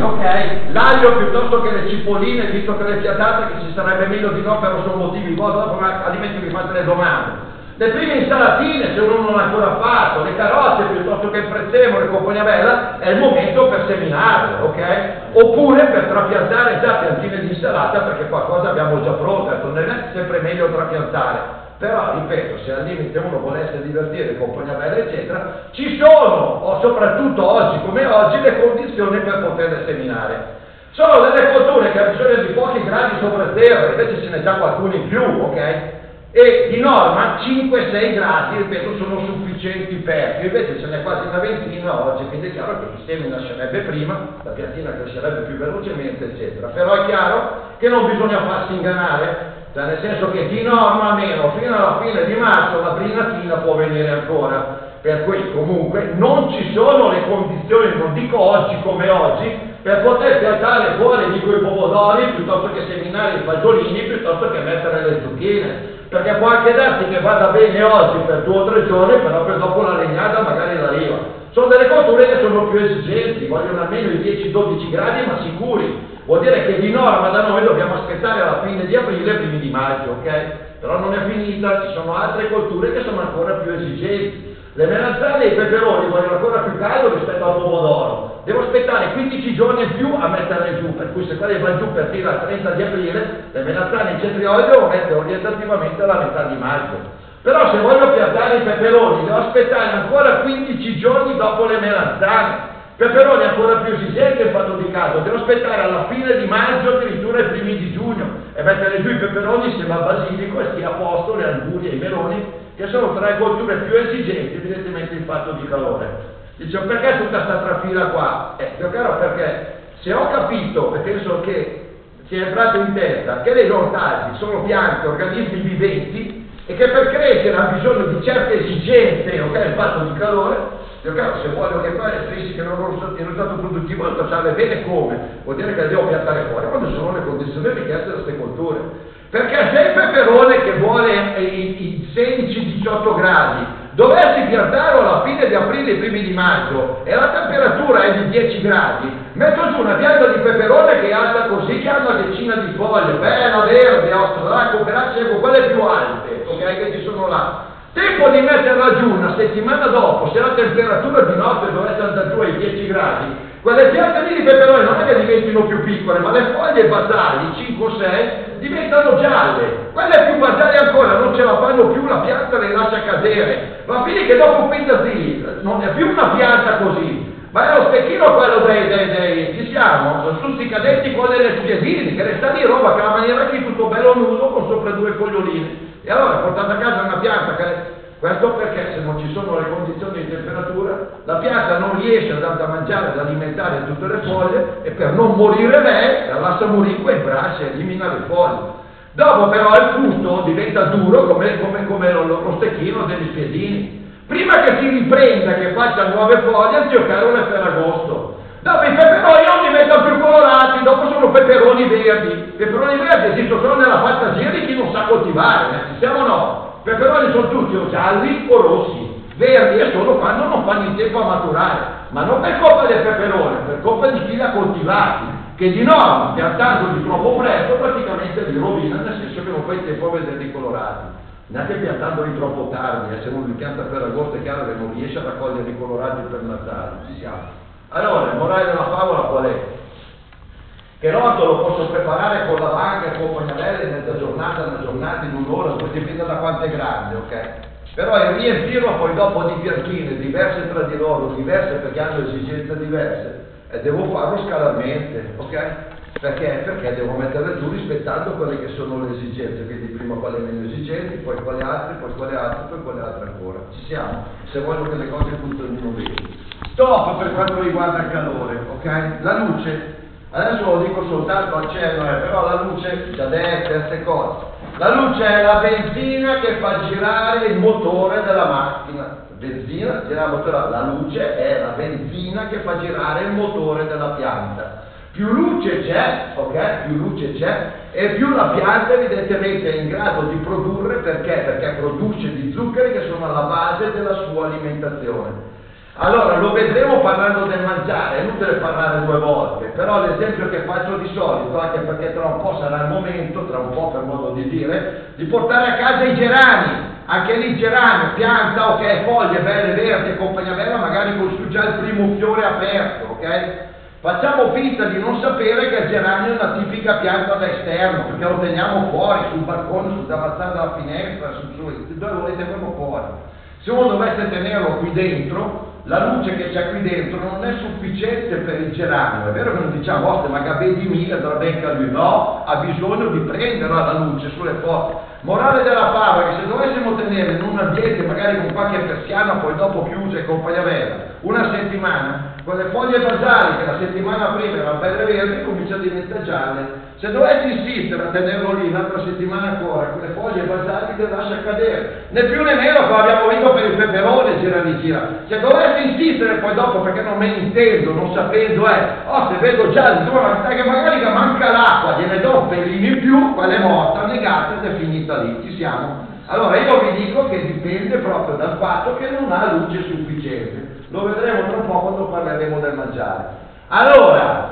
ok? L'aglio piuttosto che le cipolline, visto che le fiatate, che ci sarebbe meglio di no, però sono motivi vostri, dopo altrimenti mi fate le domande. Le prime insalatine, se uno non l'ha ancora fatto, le carote piuttosto che il prezzemolo e compagnia bella, è il momento per seminarle, ok? Oppure per trapiantare già piantine di insalata, perché qualcosa abbiamo già pronto, non è sempre meglio trapiantare. Però, ripeto, se al limite uno volesse divertire, compagnia bella, eccetera, ci sono, o soprattutto oggi come oggi, le condizioni per poterle seminare. Sono delle colture che hanno bisogno di pochi gradi sopra zero, invece ce n'è già qualcuno in più, ok? E di norma 5-6 gradi, ripeto, sono sufficienti per, invece ce n'è quasi una ventina oggi, quindi è chiaro che il seme nascerebbe prima, la piantina crescerebbe più velocemente, eccetera. Però è chiaro che non bisogna farsi ingannare, cioè nel senso che di norma almeno fino alla fine di marzo la brinatina può venire ancora, per cui comunque non ci sono le condizioni, non dico oggi come oggi, per poter piantare fuori dico i pomodori piuttosto che seminare i fagiolini, piuttosto che mettere le zucchine. Perché può anche darsi che vada bene oggi per 2 o 3 giorni, però per dopo la legnata magari arriva. Sono delle colture che sono più esigenti, vogliono almeno i 10-12 gradi ma sicuri. Vuol dire che di norma da noi dobbiamo aspettare alla fine di aprile, primi di maggio, ok? Però non è finita, ci sono altre colture che sono ancora più esigenti. Le melanzane e i peperoni vogliono ancora più caldo rispetto al pomodoro. Devo aspettare 15 giorni in più a metterle giù, per cui se quelli vanno giù per il 30 di aprile, le melanzane e i cetrioli devo mettere orientativamente alla metà di maggio. Però se voglio piantare i peperoni, devo aspettare ancora 15 giorni dopo le melanzane. Peperoni ancora più esigenti in fatto di caso, devo aspettare alla fine di maggio, addirittura i primi di giugno, e mettere giù i peperoni insieme al basilico e stia a posto le angurie e i meloni, che sono tra le colture più esigenti evidentemente in fatto di calore. Dicevo, perché tutta questa trafila qua? Più caro perché se ho capito, e penso che sia entrato in testa, che le ortaggi sono piante, organismi viventi, e che per crescere hanno bisogno di certe esigenze, ok, il fatto di calore, più caro, se voglio che poi stessi che non ho il risultato produttivo, lo facciamo bene come? Vuol dire che le devo piantare fuori quando sono le condizioni richieste da queste colture. Perché se il peperone che vuole i 16-18 gradi dovessi piantarlo alla fine di aprile e primi di maggio e la temperatura è di 10 gradi, metto giù una pianta di peperone che è alta così, che ha una decina di foglie, bella, verde, australaco, grazie con quelle più alte, ok, che ci sono là. Tempo di metterla giù una settimana dopo, se la temperatura di notte dovesse andare giù ai 10 gradi, quelle piante lì di peperone non è che diventino più piccole, ma le foglie basali, 5 o 6, diventano gialle. Quelle più basali ancora non ce la fanno più, la pianta le lascia cadere. Va bene che dopo un lì non è più una pianta così, ma è lo stecchino quello ci siamo, sono tutti cadenti quelli delle spiedini, che resta lì roba che la maniera qui tutto bello nudo con sopra 2 foglioline. E allora portate a casa una pianta che... Questo perché se non ci sono le condizioni di temperatura, la pianta non riesce a dare da mangiare, ad alimentare tutte le foglie, e per non morire lei, la lascia morire quei bracci e elimina le foglie. Dopo però il frutto diventa duro come lo stecchino degli spiedini. Prima che si riprenda, che faccia nuove foglie, zio caro, è per agosto. Dopo i peperoni non diventano più colorati, dopo sono peperoni verdi. Peperoni verdi esistono solo nella fantasia di chi non sa coltivare, ci siamo o no? Peperoni sono tutti o gialli o rossi, verdi e solo quando non fanno il tempo a maturare, ma non per colpa del peperone, per colpa di chi li ha coltivati, che di norma, piantandoli troppo presto, praticamente li rovina, nel senso che non fai tempo a vederli colorati. Neanche piantandoli troppo tardi, se uno li pianta per agosto è chiaro che non riesce a raccogliere i colorati per Natale, ci siamo. Allora, il morale della favola qual è? Che l'orto lo posso preparare con la banca e con pagnarelle in mezza giornata, una giornata, in un'ora, poi dipende da quanto è grande, ok? Però il riempirlo poi dopo di piantine diverse tra di loro, diverse perché hanno esigenze diverse, e devo farlo scalarmente, ok? Perché? Perché devo metterle giù rispettando quelle che sono le esigenze, quindi prima quelle meno esigenti, poi quelle altre, poi quelle altre, poi quelle altre ancora. Ci siamo, se voglio che le cose funzionino bene. Stop per quanto riguarda il calore, ok? La luce. Adesso lo dico soltanto al cielo, però la luce, già detto, queste cose. La luce è la benzina che fa girare il motore della macchina. Benzina, gira il motore, la luce è la benzina che fa girare il motore della pianta. Più luce c'è, ok? Più luce c'è, e più la pianta evidentemente è in grado di produrre, perché? Perché produce gli zuccheri che sono alla base della sua alimentazione. Allora, lo vedremo parlando del mangiare, è inutile parlare due volte, però l'esempio che faccio di solito, anche perché tra un po' sarà il momento, tra un po' per modo di dire, di portare a casa i gerani. Anche lì il geranio, pianta, ok, foglie belle, verdi e compagnia bella, magari con su già il primo fiore aperto, ok? Facciamo finta di non sapere che il geranio è una tipica pianta da esterno, perché lo teniamo fuori, sul balcone, sul davanzale della finestra, dove volete proprio fuori. Se uno dovesse tenerlo qui dentro, la luce che c'è qui dentro non è sufficiente per il geranio. È vero che non diciamo, ma vedi mille, andrà ben che lui, no, ha bisogno di prenderla la luce sulle foglie. Morale della favola, che se dovessimo tenere in un ambiente magari con qualche persiana, poi dopo chiusa e compagnia bella, una settimana, con le foglie basali che la settimana prima erano belle verdi, comincia a diventare gialle. Se dovessi insistere a tenerlo lì un'altra settimana ancora, con le foglie basali le lascia cadere. Né più né meno, come abbiamo visto per il peperone, gira di gira. Se dovessi insistere poi dopo, perché non me ne intendo, non sapendo, se vedo già che magari che manca l'acqua, gliene do un pelino in più, quella è morta, negata ed è finita lì, ci siamo. Allora io vi dico che dipende proprio dal fatto che non ha luce sufficiente. Lo vedremo tra un po' quando parleremo del mangiare. Allora,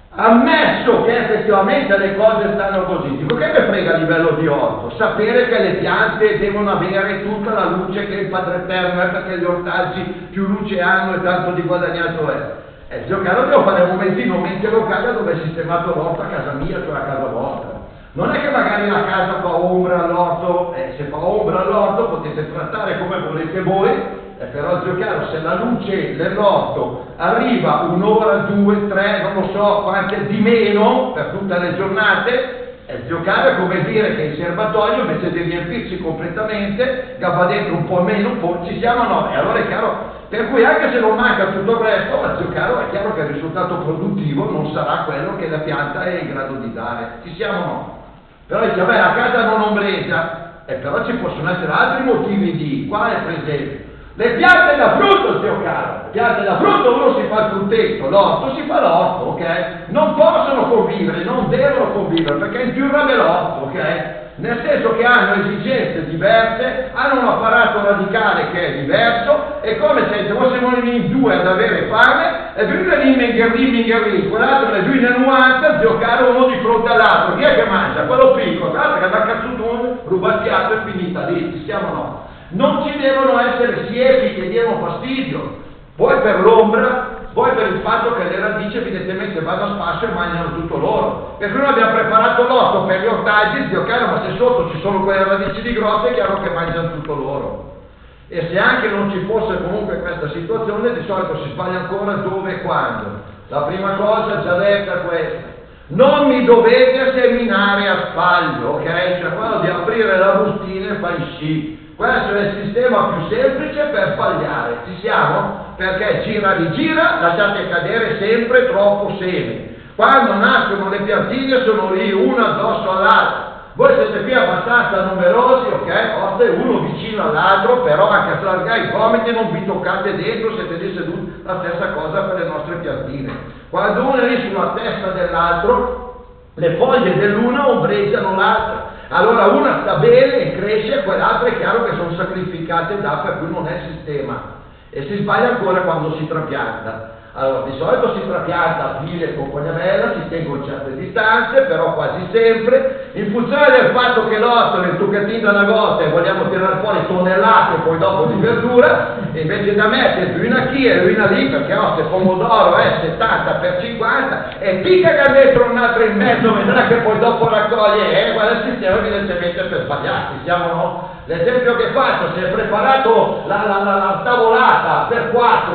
ammesso che effettivamente le cose stanno così, dico, che mi frega a livello di orto? Sapere che le piante devono avere tutta la luce che il Padre Eterno è, perché gli ortaggi più luce hanno e tanto di guadagnato è. Zio caro, devo fare un momentino mente locale dove è sistemato l'orto a casa mia, cioè a casa vostra. Non è che magari la casa fa ombra all'orto, se fa ombra all'orto potete trattare come volete voi, però zio caro, se la luce dell'orto arriva un'ora, 2, 3, non lo so quante di meno per tutte le giornate, zio caro, è come dire che il serbatoio invece di riempirsi completamente va dentro un po' meno, un po' ci siamo, no, e allora è chiaro, per cui anche se non manca tutto il resto, ma zio caro, è chiaro che il risultato produttivo non sarà quello che la pianta è in grado di dare, ci siamo, no? Però dice, vabbè, la casa non ombreggia, però ci possono essere altri motivi di, quale per esempio? Le piante da frutto, zio caro, le piante da frutto uno si fa il fruttetto, l'orto si fa l'orto, ok? Non possono convivere, non devono convivere, perché in più rame l'orto, ok? Nel senso che hanno esigenze diverse, hanno un apparato radicale che è diverso, è come se fossimo in due ad avere fame, e lui è lì, quell'altro è lui nel 90, zio caro, uno di fronte all'altro, chi è che mangia? Quello piccolo, l'altro che da cazzutone, rubacchiato e finita lì, ci siamo no? Non ci devono essere siepi che diano fastidio, poi per l'ombra, poi per il fatto che le radici evidentemente vanno a spasso e mangiano tutto loro. Per cui noi abbiamo preparato l'orto per gli ortaggi, zio caro, ma se sotto ci sono quelle radici di grosse è chiaro che mangiano tutto loro. E se anche non ci fosse comunque questa situazione, di solito si sbaglia ancora dove e quando. La prima cosa già detta è questa. Non mi dovete seminare a spaglio, ok? Cioè quello di aprire la bustina e fai sci. Questo è il sistema più semplice per sbagliare, ci siamo? Perché gira rigira, lasciate cadere sempre troppo seme. Quando nascono le piantine sono lì una addosso all'altra. Voi siete qui abbastanza numerosi, ok? Uno vicino all'altro, però anche a allargare i gomiti non vi toccate dentro, siete lì seduti, la stessa cosa per le nostre piantine. Quando uno è lì sulla testa dell'altro, le foglie dell'una ombreggiano l'altra. Allora una sta bene e cresce, quell'altra è chiaro che sono sacrificate da, per cui non è sistema. E si sbaglia ancora quando si trapianta. Allora, di solito si trapianta a file con cognamella, si tengono certe distanze, però quasi sempre, in funzione del fatto che l'orto nel tucchettino alla volta e vogliamo tirare fuori tonnellate poi dopo di verdura, e invece da mettere l'una qui e l'una lì, perché se pomodoro è 70 per 50, e picca che dentro un altro in mezzo, vedrà che poi dopo raccoglie, guarda il sistema evidentemente per sbagliarsi, siamo no? L'esempio che faccio, si è preparato la tavolata per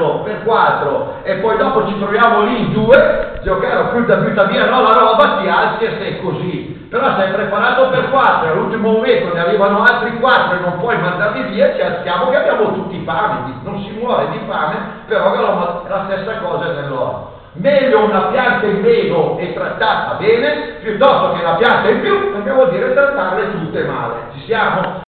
4 e poi dopo ci troviamo lì in 2, zio caro, butta via no, la roba, ti alzi e sei così. Però se è preparato per 4 e all'ultimo momento ne arrivano altri 4 e non puoi mandarli via, ci alziamo che abbiamo tutti fame, non si muore di fame, però è la stessa cosa nell'orto. Meglio una pianta in meno e trattata bene, piuttosto che una pianta in più, perché vuol dire trattarle tutte male. Ci siamo?